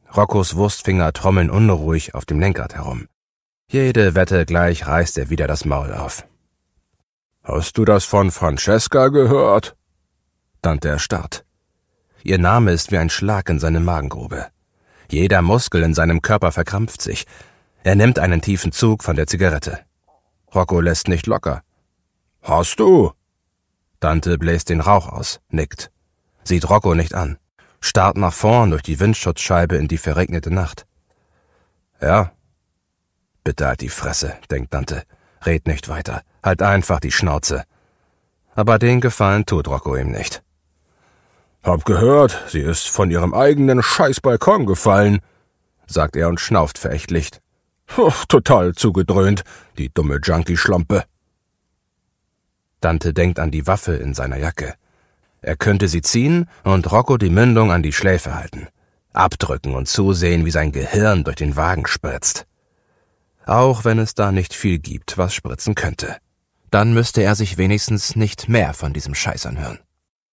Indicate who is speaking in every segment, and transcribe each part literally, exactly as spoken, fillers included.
Speaker 1: Roccos Wurstfinger trommeln unruhig auf dem Lenkrad herum. Jede Wette gleich reißt er wieder das Maul auf. »Hast du das von Francesca gehört?« Dante erstarrt. Ihr Name ist wie ein Schlag in seine Magengrube. Jeder Muskel in seinem Körper verkrampft sich. Er nimmt einen tiefen Zug von der Zigarette. Rocco lässt nicht locker. »Hast du?« Dante bläst den Rauch aus, nickt, sieht Rocco nicht an, starrt nach vorn durch die Windschutzscheibe in die verregnete Nacht. »Ja.« »Bitte halt die Fresse«, denkt Dante, red nicht weiter, halt einfach die Schnauze. Aber den Gefallen tut Rocco ihm nicht. »Hab gehört, sie ist von ihrem eigenen Scheißbalkon gefallen«, sagt er und schnauft verächtlich. Puh, »total zugedröhnt, die dumme Junkie-Schlampe.« Dante denkt an die Waffe in seiner Jacke. Er könnte sie ziehen und Rocco die Mündung an die Schläfe halten, abdrücken und zusehen, wie sein Gehirn durch den Wagen spritzt. Auch wenn es da nicht viel gibt, was spritzen könnte. Dann müsste er sich wenigstens nicht mehr von diesem Scheiß anhören.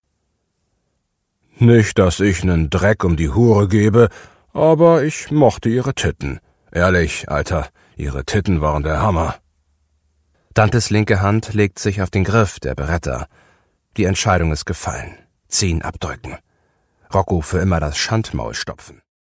Speaker 1: »Nicht, dass ich nen Dreck um die Hure gebe, aber ich mochte ihre Titten. Ehrlich, Alter, ihre Titten waren der Hammer.« Dantes linke Hand legt sich auf den Griff der Beretta. Die Entscheidung ist gefallen. Ziehen, abdrücken. Rocco für immer das Schandmaul stopfen.